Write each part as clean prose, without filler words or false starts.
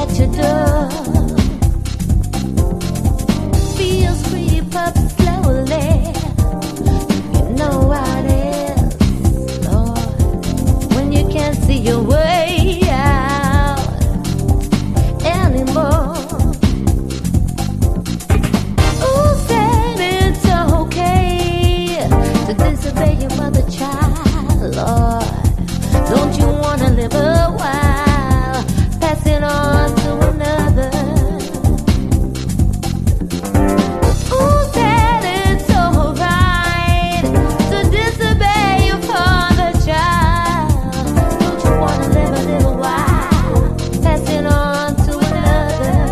what you do. Feels creep up slowly. You know how it is, Lord, when you can't see your way out anymore. Who said it's okay to disobey your mother, child, Lord? Don't you wanna live a while, pass it on to another? Who said it's alright to disobey your father, child? Don't you wanna live a little while, pass it on to another?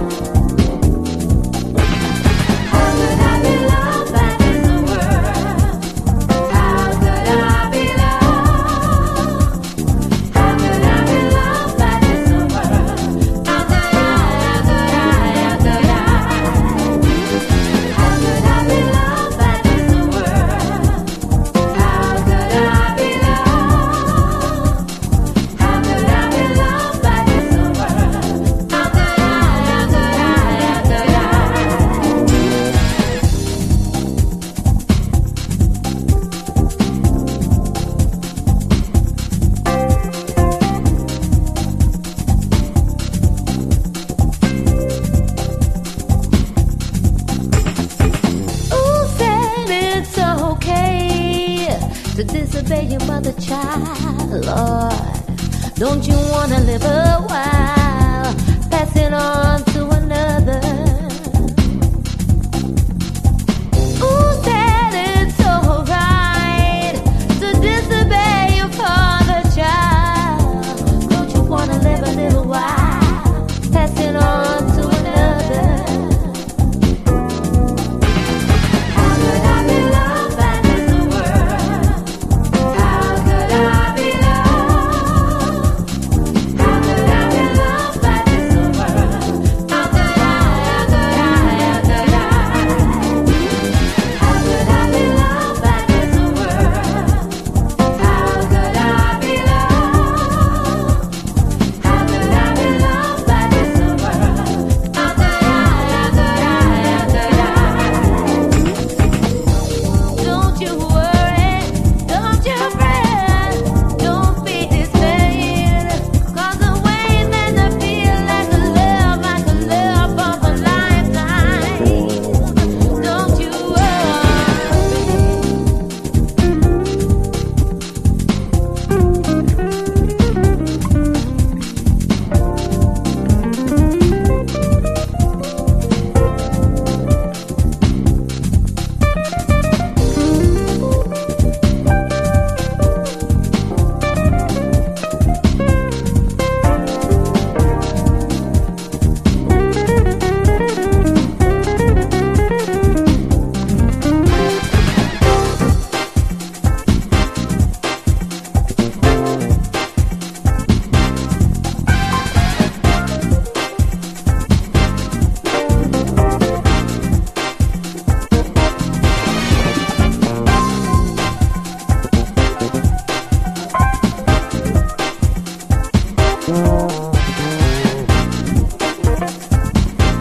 How could I be loved by this world? How could I be loved? How could I be loved by this world? How could I? How could I? How could I be loved by this world? How could I be loved? How could I be loved by this world? How could Who said it's okay to disobey your mother, child, Lord? Don't you wanna live a while?